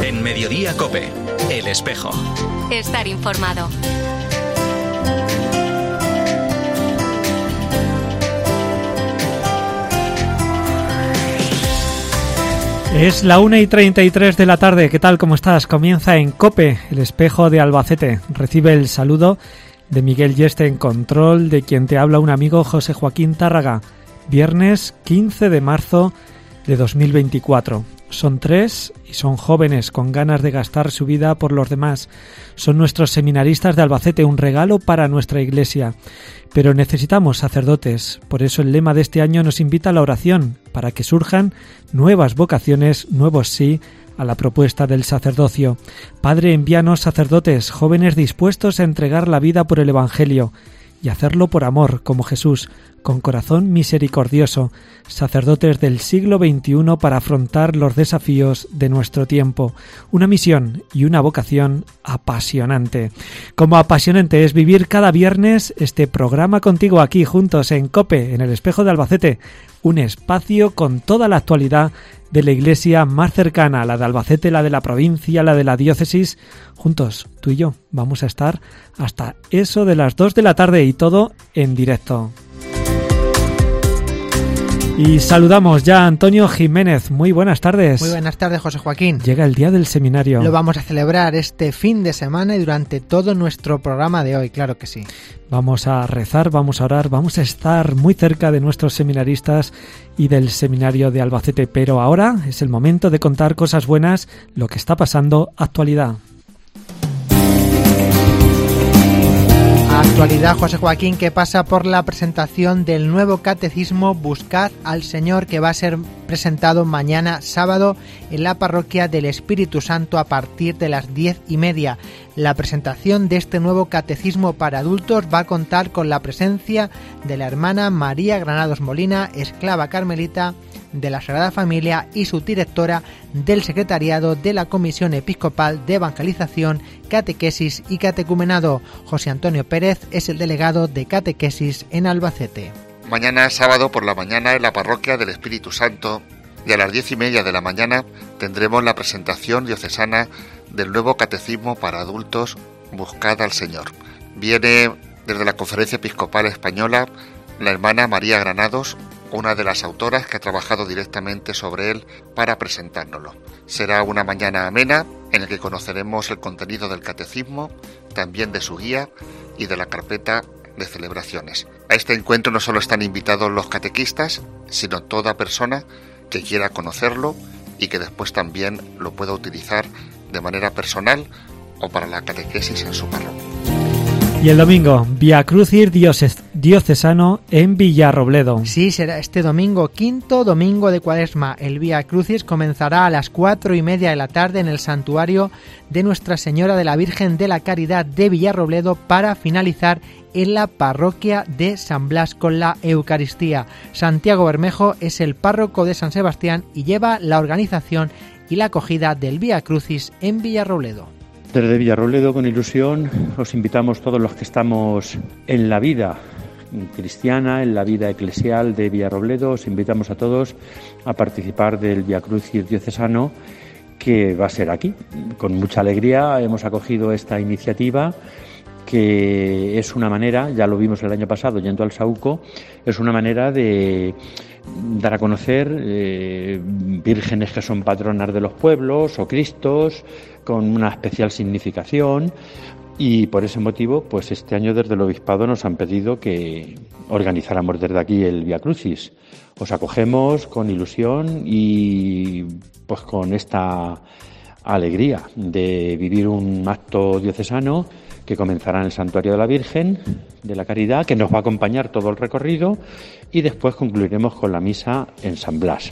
En Mediodía COPE, El Espejo. Estar informado. Es la 1:33 de la tarde. ¿Qué tal? ¿Cómo estás? Comienza en COPE, El Espejo de Albacete. Recibe el saludo de Miguel Yeste en control, de quien te habla un amigo, José Joaquín Tárraga. Viernes 15 de marzo de 2024. Son 3 y son jóvenes con ganas de gastar su vida por los demás. Son nuestros seminaristas de Albacete, un regalo para nuestra iglesia. Pero necesitamos sacerdotes. Por eso el lema de este año nos invita a la oración, para que surjan nuevas vocaciones, nuevos sí, a la propuesta del sacerdocio. Padre, envíanos sacerdotes, jóvenes dispuestos a entregar la vida por el Evangelio y hacerlo por amor, como Jesús, con corazón misericordioso, sacerdotes del siglo XXI para afrontar los desafíos de nuestro tiempo. Una misión y una vocación apasionante. Como apasionante es vivir cada viernes este programa contigo aquí juntos en COPE, en el Espejo de Albacete, un espacio con toda la actualidad de la iglesia más cercana, la de Albacete, la de la provincia, la de la diócesis. Juntos, tú y yo, vamos a estar hasta eso de las 2 de la tarde y todo en directo. Y saludamos ya a Antonio Jiménez. Muy buenas tardes. Muy buenas tardes, José Joaquín. Llega el día del seminario. Lo vamos a celebrar este fin de semana y durante todo nuestro programa de hoy, claro que sí. Vamos a rezar, vamos a orar, vamos a estar muy cerca de nuestros seminaristas y del seminario de Albacete. Pero ahora es el momento de contar cosas buenas, lo que está pasando, actualidad. Actualidad, José Joaquín, que pasa por la presentación del nuevo catecismo Buscad al Señor, que va a ser presentado mañana sábado en la parroquia del Espíritu Santo a partir de las 10:30. La presentación de este nuevo catecismo para adultos va a contar con la presencia de la hermana María Granados Molina, esclava carmelita de la Sagrada Familia y su directora del secretariado de la Comisión Episcopal de Evangelización, Catequesis y Catecumenado. José Antonio Pérez es el delegado de Catequesis en Albacete. Mañana sábado por la mañana en la parroquia del Espíritu Santo y a las 10:30 de la mañana tendremos la presentación diocesana del nuevo catecismo para adultos Buscad al Señor. Viene desde la Conferencia Episcopal Española la hermana María Granados, una de las autoras que ha trabajado directamente sobre él para presentárnoslo. Será una mañana amena en la que conoceremos el contenido del catecismo, también de su guía y de la carpeta de celebraciones. A este encuentro no solo están invitados los catequistas, sino toda persona que quiera conocerlo y que después también lo pueda utilizar de manera personal o para la catequesis en su parroquia. Y el domingo, Vía Crucis diocesano en Villarrobledo. Sí, será este domingo, quinto domingo de Cuaresma. El Vía Crucis comenzará a las 4:30 de la tarde en el santuario de Nuestra Señora de la Virgen de la Caridad de Villarrobledo para finalizar en la parroquia de San Blas con la Eucaristía. Santiago Bermejo es el párroco de San Sebastián y lleva la organización y la acogida del Vía Crucis en Villarrobledo. Desde Villarrobledo, con ilusión, os invitamos todos los que estamos en la vida cristiana, en la vida eclesial de Villarrobledo, os invitamos a todos a participar del Vía Crucis diocesano que va a ser aquí. Con mucha alegría hemos acogido esta iniciativa, que es una manera, ya lo vimos el año pasado yendo al Saúco, es una manera de dar a conocer vírgenes que son patronas de los pueblos o Cristos con una especial significación, y por ese motivo pues este año desde el Obispado nos han pedido que organizáramos desde aquí el Vía Crucis. Os acogemos con ilusión y pues con esta alegría de vivir un acto diocesano que comenzará en el Santuario de la Virgen de la Caridad, que nos va a acompañar todo el recorrido, y después concluiremos con la misa en San Blas.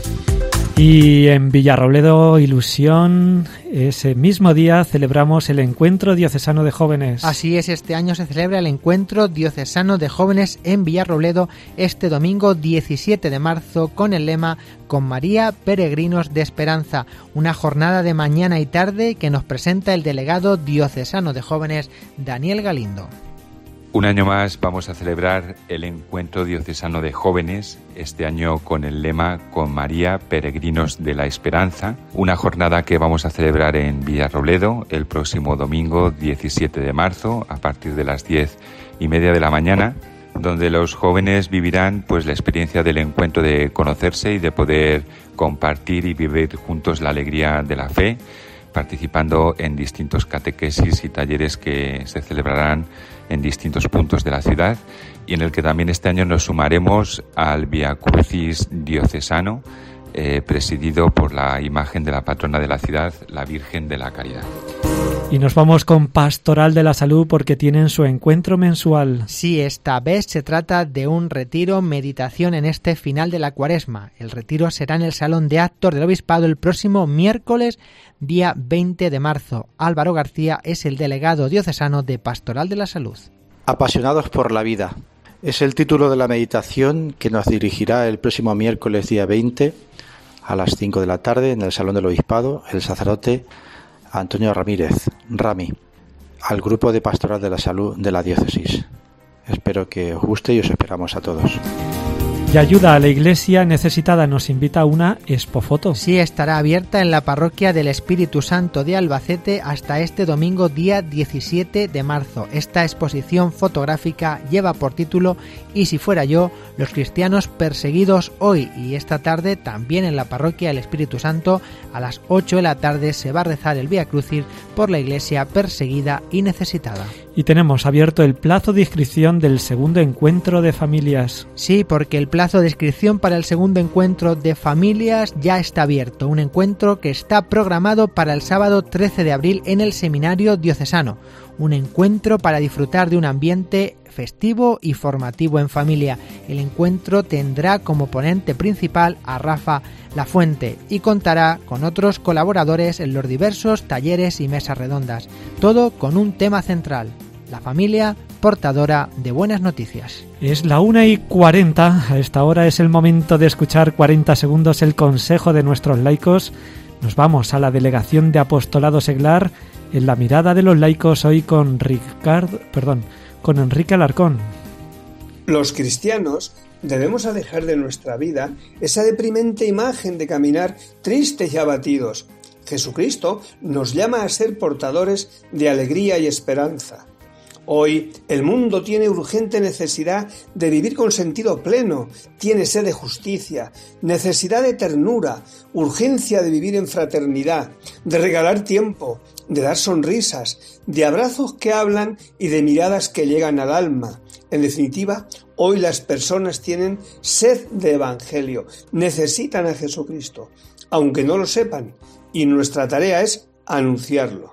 Y en Villarrobledo, ilusión, ese mismo día celebramos el Encuentro Diocesano de Jóvenes. Así es, este año se celebra el Encuentro Diocesano de Jóvenes en Villarrobledo este domingo 17 de marzo con el lema Con María, Peregrinos de Esperanza, una jornada de mañana y tarde que nos presenta el delegado diocesano de Jóvenes, Daniel Galindo. Un año más vamos a celebrar el Encuentro Diocesano de Jóvenes, este año con el lema Con María, Peregrinos de la Esperanza, una jornada que vamos a celebrar en Villarrobledo el próximo domingo 17 de marzo a partir de las 10:30 de la mañana, donde los jóvenes vivirán pues la experiencia del encuentro, de conocerse y de poder compartir y vivir juntos la alegría de la fe, participando en distintos catequesis y talleres que se celebrarán en distintos puntos de la ciudad, y en el que también este año nos sumaremos al Via Crucis diocesano, presidido por la imagen de la patrona de la ciudad, la Virgen de la Caridad. Y nos vamos con Pastoral de la Salud porque tienen su encuentro mensual. Sí, esta vez se trata de un retiro meditación en este final de la Cuaresma. El retiro será en el Salón de Actos del Obispado el próximo miércoles, día 20 de marzo. Álvaro García es el delegado diocesano de Pastoral de la Salud. Apasionados por la vida. Es el título de la meditación que nos dirigirá el próximo miércoles día 20 a las 5 de la tarde en el Salón del Obispado el sacerdote Antonio Ramírez, Rami, al grupo de Pastoral de la Salud de la Diócesis. Espero que os guste y os esperamos a todos. Y ayuda a la Iglesia necesitada nos invita a una expofoto. Sí, estará abierta en la Parroquia del Espíritu Santo de Albacete hasta este domingo día 17 de marzo. Esta exposición fotográfica lleva por título "Y si fuera yo, los cristianos perseguidos hoy", y esta tarde también en la Parroquia del Espíritu Santo a las 8 de la tarde se va a rezar el Vía Crucis por la Iglesia perseguida y necesitada. Y tenemos abierto el plazo de inscripción del segundo encuentro de familias. Sí, porque el plazo de inscripción para el segundo encuentro de familias ya está abierto. Un encuentro que está programado para el sábado 13 de abril en el Seminario Diocesano. Un encuentro para disfrutar de un ambiente festivo y formativo en familia. El encuentro tendrá como ponente principal a Rafa Lafuente y contará con otros colaboradores en los diversos talleres y mesas redondas. Todo con un tema central: la familia portadora de buenas noticias. Es la 1:40, a esta hora es el momento de escuchar 40 segundos el consejo de nuestros laicos. Nos vamos a la Delegación de Apostolado Seglar en la mirada de los laicos, hoy con Enrique Alarcón. Los cristianos debemos alejar de nuestra vida esa deprimente imagen de caminar tristes y abatidos. Jesucristo nos llama a ser portadores de alegría y esperanza. Hoy el mundo tiene urgente necesidad de vivir con sentido pleno, tiene sed de justicia, necesidad de ternura, urgencia de vivir en fraternidad, de regalar tiempo, de dar sonrisas, de abrazos que hablan y de miradas que llegan al alma. En definitiva, hoy las personas tienen sed de evangelio, necesitan a Jesucristo, aunque no lo sepan, y nuestra tarea es anunciarlo.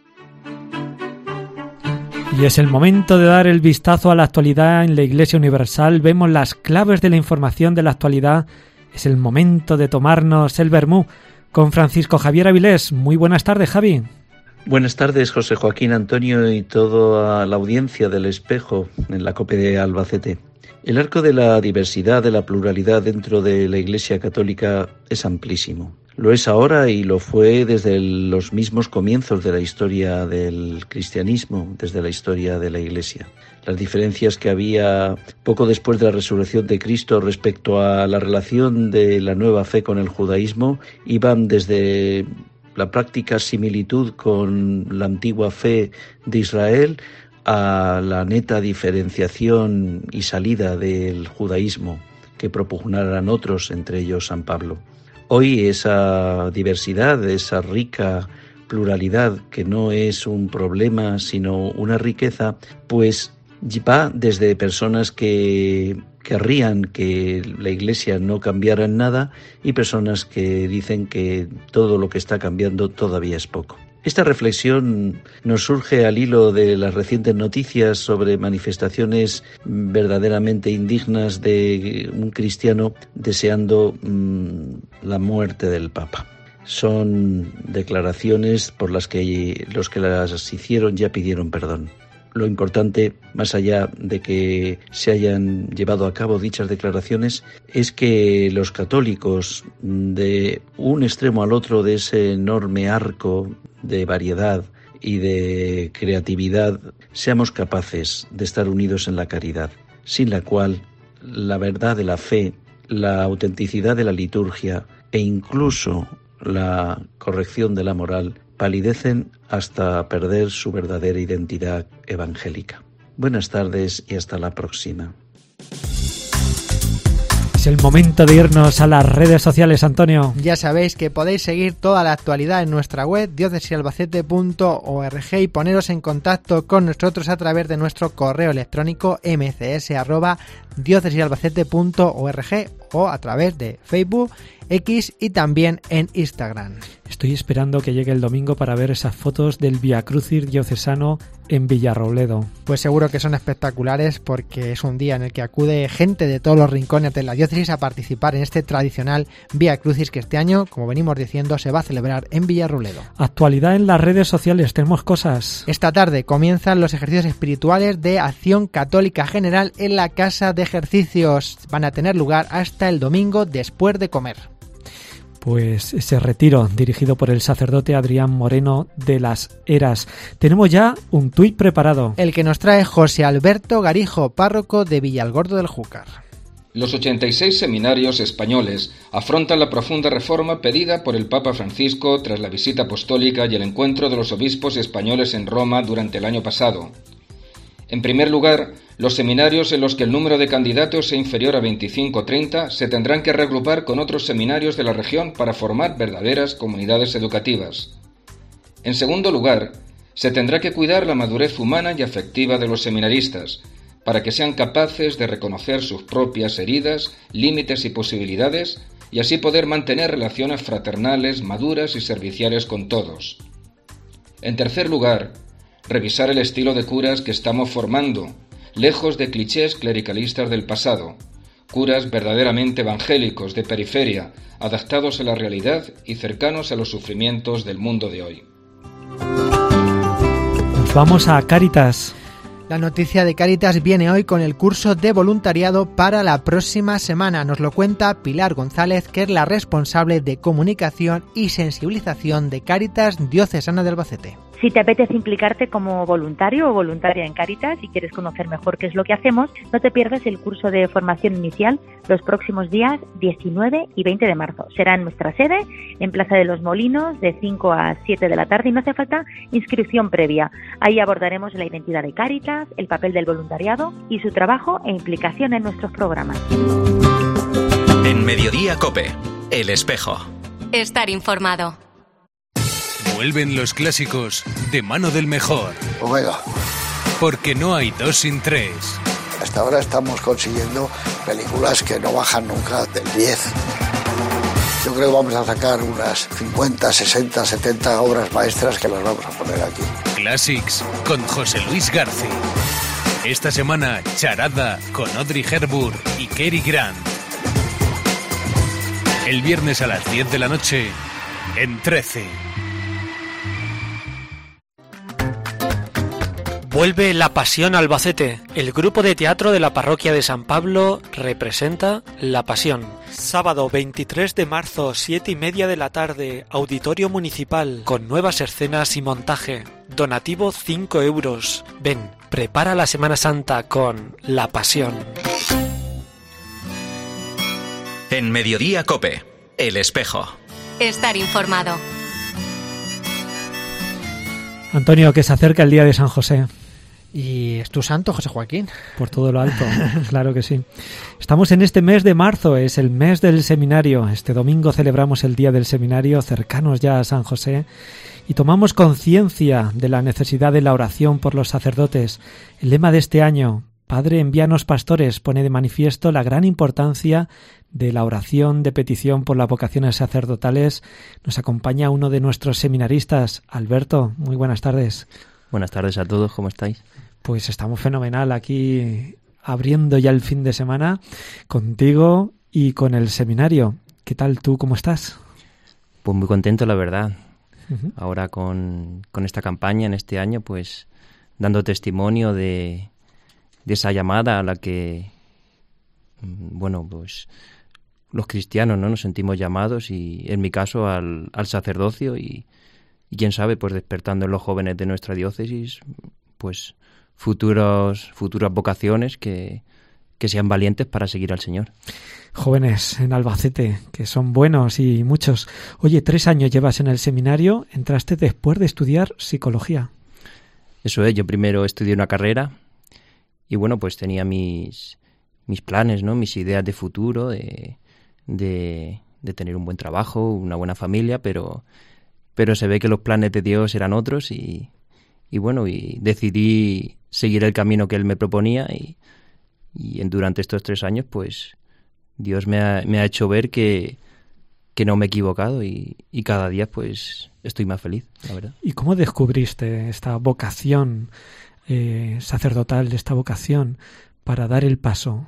Y es el momento de dar el vistazo a la actualidad en la Iglesia Universal. Vemos las claves de la información de la actualidad. Es el momento de tomarnos el vermú con Francisco Javier Avilés. Muy buenas tardes, Javi. Buenas tardes, José Joaquín, Antonio y toda la audiencia del Espejo en la COPE de Albacete. El arco de la diversidad, de la pluralidad dentro de la Iglesia Católica es amplísimo. Lo es ahora y lo fue desde los mismos comienzos de la historia del cristianismo, desde la historia de la Iglesia. Las diferencias que había poco después de la resurrección de Cristo respecto a la relación de la nueva fe con el judaísmo iban desde la práctica similitud con la antigua fe de Israel a la neta diferenciación y salida del judaísmo que propugnaran otros, entre ellos San Pablo. Hoy esa diversidad, esa rica pluralidad, que no es un problema sino una riqueza, pues va desde personas que querrían que la Iglesia no cambiara en nada y personas que dicen que todo lo que está cambiando todavía es poco. Esta reflexión nos surge al hilo de las recientes noticias sobre manifestaciones verdaderamente indignas de un cristiano deseando la muerte del Papa. Son declaraciones por las que los que las hicieron ya pidieron perdón. Lo importante, más allá de que se hayan llevado a cabo dichas declaraciones, es que los católicos, de un extremo al otro de ese enorme arco de variedad y de creatividad seamos capaces de estar unidos en la caridad, sin la cual la verdad de la fe, la autenticidad de la liturgia e incluso la corrección de la moral palidecen hasta perder su verdadera identidad evangélica. Buenas tardes y hasta la próxima. Es el momento de irnos a las redes sociales, Antonio. Ya sabéis que podéis seguir toda la actualidad en nuestra web diócesisalbacete.org y poneros en contacto con nosotros a través de nuestro correo electrónico mcs@diócesisalbacete.org o a través de Facebook, X y también en Instagram. Estoy esperando que llegue el domingo para ver esas fotos del Vía Crucis diocesano en Villarrobledo. Pues seguro que son espectaculares porque es un día en el que acude gente de todos los rincones de la diócesis a participar en este tradicional Vía Crucis que este año, como venimos diciendo, se va a celebrar en Villarrobledo. Actualidad en las redes sociales, tenemos cosas. Esta tarde comienzan los ejercicios espirituales de Acción Católica General en la Casa de Ejercicios. Van a tener lugar hasta el domingo después de comer. Pues ese retiro dirigido por el sacerdote Adrián Moreno de las Heras. Tenemos ya un tuit preparado. El que nos trae José Alberto Garijo, párroco de Villalgordo del Júcar. Los 86 seminarios españoles afrontan la profunda reforma pedida por el Papa Francisco tras la visita apostólica y el encuentro de los obispos españoles en Roma durante el año pasado. En primer lugar, los seminarios en los que el número de candidatos sea inferior a 25 o 30 se tendrán que reagrupar con otros seminarios de la región para formar verdaderas comunidades educativas. En segundo lugar, se tendrá que cuidar la madurez humana y afectiva de los seminaristas, para que sean capaces de reconocer sus propias heridas, límites y posibilidades, y así poder mantener relaciones fraternales, maduras y serviciales con todos. En tercer lugar, revisar el estilo de curas que estamos formando, lejos de clichés clericalistas del pasado, curas verdaderamente evangélicos de periferia, adaptados a la realidad y cercanos a los sufrimientos del mundo de hoy. Nos vamos a Cáritas. La noticia de Cáritas viene hoy con el curso de voluntariado para la próxima semana. Nos lo cuenta Pilar González, que es la responsable de comunicación y sensibilización de Cáritas Diocesana de Albacete. Si te apetece implicarte como voluntario o voluntaria en Cáritas y quieres conocer mejor qué es lo que hacemos, no te pierdas el curso de formación inicial los próximos días 19 y 20 de marzo. Será en nuestra sede, en Plaza de los Molinos, de 5 a 7 de la tarde y no hace falta inscripción previa. Ahí abordaremos la identidad de Cáritas, el papel del voluntariado y su trabajo e implicación en nuestros programas. En Mediodía COPE, El Espejo. Estar informado. Vuelven los clásicos de mano del mejor. Omega. Porque no hay 2 sin 3. Hasta ahora estamos consiguiendo películas que no bajan nunca del 10. Yo creo que vamos a sacar unas 50, 60, 70 obras maestras que las vamos a poner aquí. Classics con José Luis García. Esta semana, Charada con Audrey Hepburn y Cary Grant. El viernes a las 10 de la noche, en 13. Vuelve La Pasión Albacete. El grupo de teatro de la parroquia de San Pablo representa La Pasión. Sábado 23 de marzo, 7:30 de la tarde, Auditorio Municipal, con nuevas escenas y montaje. Donativo 5 euros. Ven, prepara la Semana Santa con La Pasión. En Mediodía COPE, El Espejo. Estar informado. Antonio, que se acerca el día de San José. Y es tu santo, José Joaquín. Por todo lo alto, claro que sí. Estamos en este mes de marzo, es el mes del seminario. Este domingo celebramos el Día del Seminario, cercanos ya a San José, y tomamos conciencia de la necesidad de la oración por los sacerdotes. El lema de este año, Padre, envíanos pastores, pone de manifiesto la gran importancia de la oración de petición por las vocaciones sacerdotales. Nos acompaña uno de nuestros seminaristas, Alberto. Muy buenas tardes. Buenas tardes a todos, ¿cómo estáis? Pues estamos fenomenal aquí, abriendo ya el fin de semana contigo y con el seminario. ¿Qué tal tú? ¿Cómo estás? Pues muy contento, la verdad. Uh-huh. Ahora con esta campaña, en este año, pues dando testimonio de esa llamada a la que, bueno, pues los cristianos, ¿no?, nos sentimos llamados, y en mi caso al sacerdocio, y quién sabe, pues despertando en los jóvenes de nuestra diócesis pues futuras vocaciones que sean valientes para seguir al Señor. Jóvenes en Albacete, que son buenos y muchos. Oye, 3 años llevas en el seminario, entraste después de estudiar psicología. Eso es, yo primero estudié una carrera y bueno, pues tenía mis planes, ¿no? Mis ideas de futuro, de tener un buen trabajo, una buena familia, pero se ve que los planes de Dios eran otros y bueno, y decidí seguir el camino que Él me proponía y durante estos 3 años, pues Dios me ha hecho ver que no me he equivocado y cada día pues estoy más feliz, la verdad. ¿Y cómo descubriste esta vocación sacerdotal, esta vocación para dar el paso?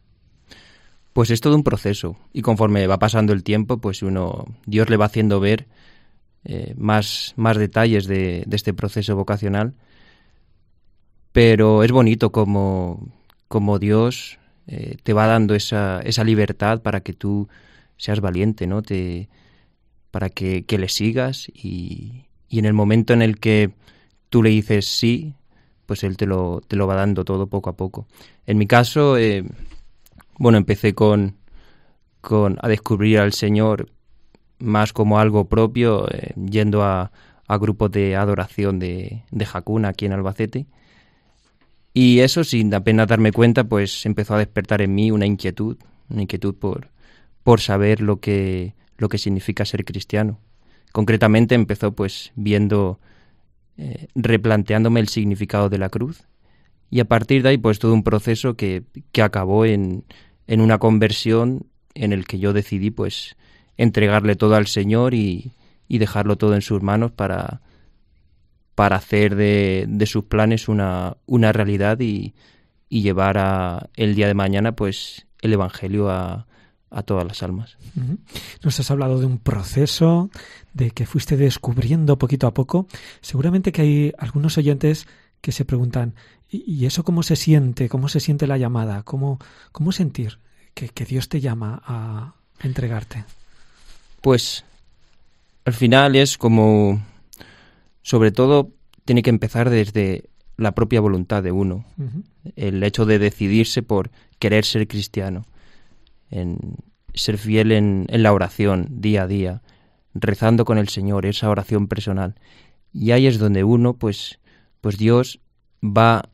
Pues es todo un proceso y conforme va pasando el tiempo, pues Dios le va haciendo ver más detalles de este proceso vocacional, pero es bonito como Dios te va dando esa libertad para que tú seas valiente, ¿no? Para que le sigas y en el momento en el que tú le dices sí, pues Él te lo va dando todo poco a poco. En mi caso, empecé a descubrir al Señor más como algo propio, yendo a grupos de adoración de Jacuna aquí en Albacete. Y eso, sin apenas darme cuenta, pues empezó a despertar en mí una inquietud por saber lo que significa ser cristiano. Concretamente empezó pues replanteándome el significado de la cruz, y a partir de ahí pues todo un proceso que acabó en una conversión en el que yo decidí pues entregarle todo al Señor y dejarlo todo en sus manos para hacer de sus planes una realidad y llevar el día de mañana pues el Evangelio a todas las almas. Uh-huh. Nos has hablado de un proceso, de que fuiste descubriendo poquito a poco. Seguramente que hay algunos oyentes que se preguntan, ¿y eso cómo se siente? ¿Cómo se siente la llamada? ¿Cómo sentir que Dios te llama a entregarte? Pues al final es como, sobre todo, tiene que empezar desde la propia voluntad de uno. Uh-huh. El hecho de decidirse por querer ser cristiano, en ser fiel en la oración día a día, rezando con el Señor, esa oración personal. Y ahí es donde uno, pues Dios va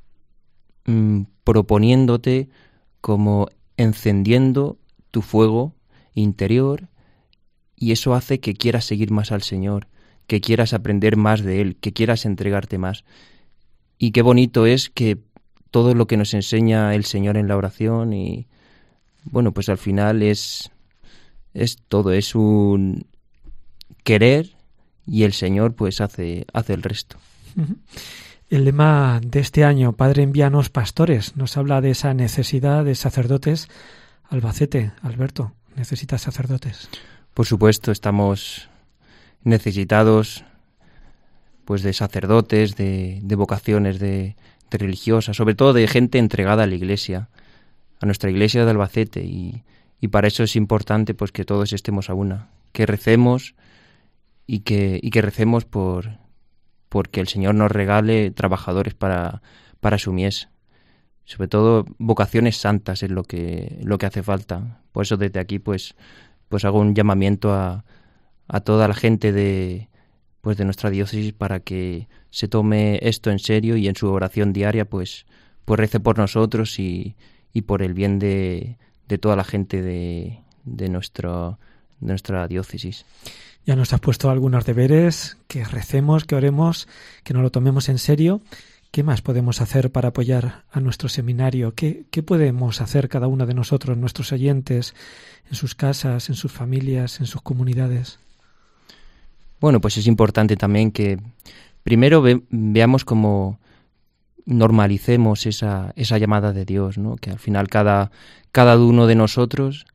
proponiéndote, como encendiendo tu fuego interior, y eso hace que quieras seguir más al Señor, que quieras aprender más de Él, que quieras entregarte más. Y qué bonito es que todo lo que nos enseña el Señor en la oración y bueno, pues al final es todo, es un querer y el Señor pues hace el resto. Uh-huh. El lema de este año, Padre, envíanos pastores, nos habla de esa necesidad de sacerdotes. Albacete, Alberto, ¿necesitas sacerdotes? Por supuesto, estamos necesitados pues de sacerdotes, de vocaciones, de religiosas, sobre todo de gente entregada a la Iglesia, a nuestra Iglesia de Albacete, y para eso es importante pues que todos estemos a una, que recemos y que recemos porque el Señor nos regale trabajadores para su mies. Sobre todo vocaciones santas es lo que hace falta. Por eso desde aquí pues hago un llamamiento a toda la gente de nuestra diócesis para que se tome esto en serio y en su oración diaria pues rece por nosotros y por el bien de toda la gente de nuestra diócesis. Ya nos has puesto algunos deberes, que recemos, que oremos, que nos lo tomemos en serio. ¿Qué más podemos hacer para apoyar a nuestro seminario? ¿Qué podemos hacer cada uno de nosotros, nuestros oyentes, en sus casas, en sus familias, en sus comunidades? Bueno, pues es importante también que primero veamos cómo normalicemos esa llamada de Dios, ¿no? Que al final cada uno de nosotros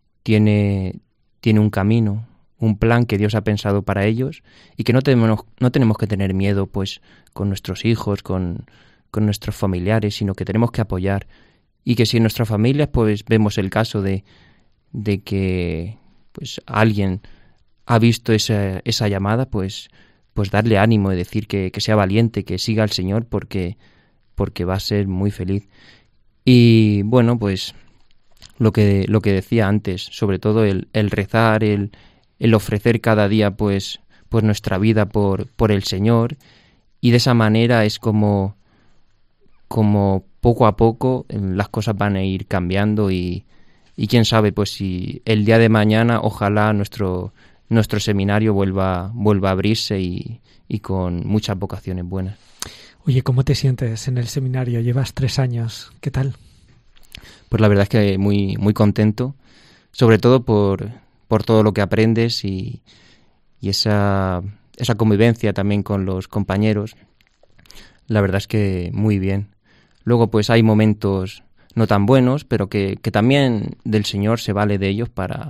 tiene un camino, un plan que Dios ha pensado para ellos, y que no tenemos que tener miedo pues con nuestros hijos, con nuestros familiares, sino que tenemos que apoyar, y que si en nuestras familias pues vemos el caso de que pues alguien ha visto esa llamada, pues pues darle ánimo y decir que sea valiente, que siga al Señor porque va a ser muy feliz. Y bueno, pues lo que decía antes, sobre todo el rezar, el ofrecer cada día pues nuestra vida por el Señor, y de esa manera es como poco a poco las cosas van a ir cambiando y quién sabe, pues si el día de mañana ojalá nuestro seminario vuelva a abrirse y con muchas vocaciones buenas. Oye, ¿cómo te sientes en el seminario? Llevas 3 años, ¿qué tal? Pues la verdad es que muy, muy contento, sobre todo por todo lo que aprendes y esa convivencia también con los compañeros. La verdad es que muy bien. Luego pues hay momentos no tan buenos, pero que también del Señor se vale de ellos para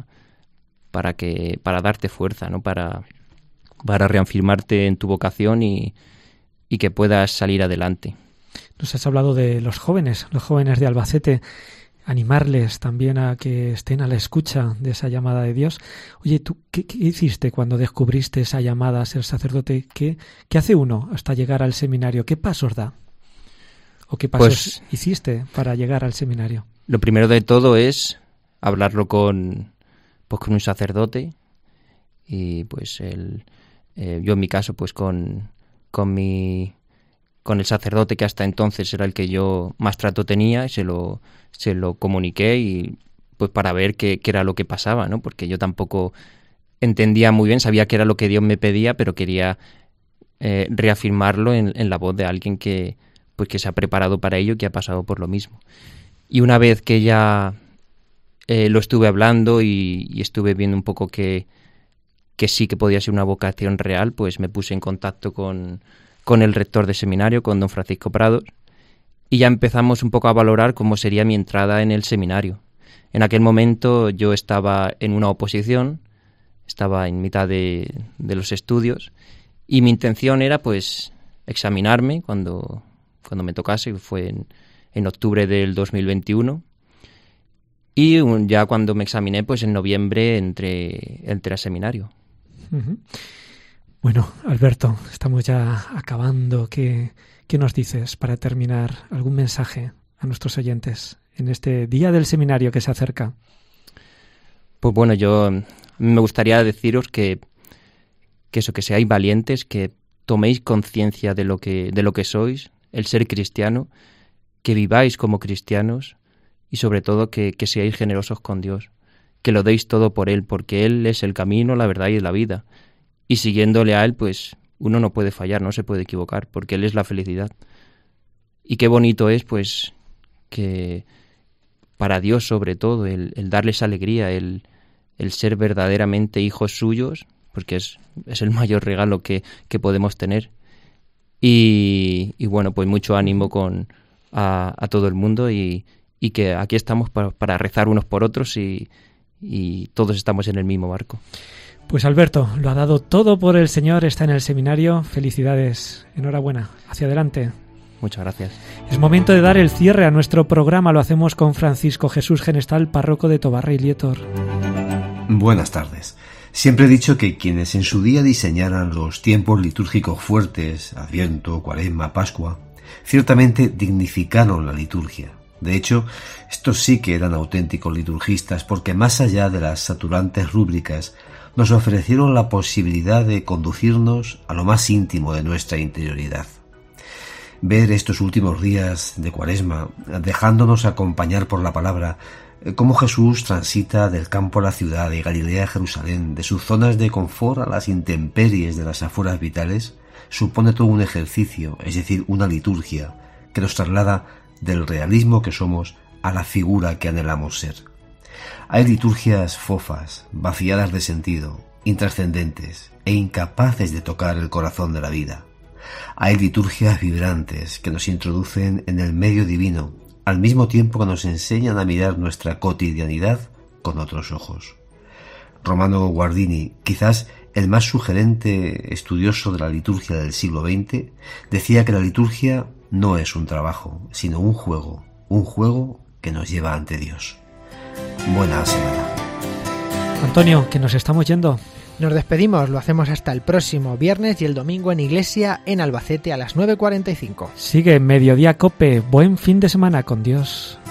darte fuerza, ¿no? Para reafirmarte en tu vocación y que puedas salir adelante. Nos has hablado de los jóvenes de Albacete, animarles también a que estén a la escucha de esa llamada de Dios. Oye, ¿tú qué hiciste cuando descubriste esa llamada a ser sacerdote? ¿Qué hace uno hasta llegar al seminario? ¿Qué pasos da? ¿O qué pasos hiciste para llegar al seminario? Lo primero de todo es hablarlo con un sacerdote y pues yo en mi caso pues con el sacerdote que hasta entonces era el que yo más trato tenía, y se lo comuniqué y pues para ver qué era lo que pasaba, ¿no? Porque yo tampoco entendía muy bien, sabía que era lo que Dios me pedía, pero quería reafirmarlo en la voz de alguien que se ha preparado para ello y que ha pasado por lo mismo. Y una vez que ya lo estuve hablando y estuve viendo un poco que sí que podía ser una vocación real, pues me puse en contacto con el rector de seminario, con don Francisco Prados, y ya empezamos un poco a valorar cómo sería mi entrada en el seminario. En aquel momento yo estaba en una oposición, estaba en mitad de los estudios, y mi intención era pues examinarme cuando me tocase, que fue en octubre del 2021, y ya cuando me examiné, pues en noviembre entré al seminario. Uh-huh. Bueno, Alberto, estamos ya acabando. ¿Qué nos dices para terminar? ¿Algún mensaje a nuestros oyentes en este día del seminario que se acerca? Pues bueno, yo me gustaría deciros que seáis valientes, que toméis conciencia de lo que sois, el ser cristiano, que viváis como cristianos y sobre todo que seáis generosos con Dios, que lo deis todo por Él, porque Él es el camino, la verdad y la vida. Y siguiéndole a Él, pues uno no puede fallar, no se puede equivocar, porque Él es la felicidad. Y qué bonito es, pues, que para Dios sobre todo, el darles alegría, el ser verdaderamente hijos suyos, porque es el mayor regalo que podemos tener. Y bueno, pues mucho ánimo a todo el mundo y que aquí estamos para rezar unos por otros y todos estamos en el mismo barco. Pues Alberto, lo ha dado todo por el Señor, está en el seminario. Felicidades, enhorabuena, hacia adelante. Muchas gracias. Es momento de dar el cierre a nuestro programa. Lo hacemos con Francisco Jesús Genestal, párroco de Tobarra y Lietor. Buenas tardes. Siempre he dicho que quienes en su día diseñaran los tiempos litúrgicos fuertes, Adviento, Cuaresma, Pascua, ciertamente dignificaron la liturgia. De hecho, estos sí que eran auténticos liturgistas, porque más allá de las saturantes rúbricas, nos ofrecieron la posibilidad de conducirnos a lo más íntimo de nuestra interioridad. Ver estos últimos días de Cuaresma, dejándonos acompañar por la palabra, cómo Jesús transita del campo a la ciudad, de Galilea a Jerusalén, de sus zonas de confort a las intemperies de las afueras vitales, supone todo un ejercicio, es decir, una liturgia, que nos traslada del realismo que somos a la figura que anhelamos ser. Hay liturgias fofas, vaciadas de sentido, intrascendentes e incapaces de tocar el corazón de la vida. Hay liturgias vibrantes que nos introducen en el medio divino, al mismo tiempo que nos enseñan a mirar nuestra cotidianidad con otros ojos. Romano Guardini, quizás el más sugerente estudioso de la liturgia del siglo XX, decía que la liturgia no es un trabajo, sino un juego que nos lleva ante Dios. Buena semana. Antonio, que nos estamos yendo. Nos despedimos, lo hacemos hasta el próximo viernes y el domingo en Iglesia en Albacete a las 9:45. Sigue Mediodía Cope, buen fin de semana con Dios.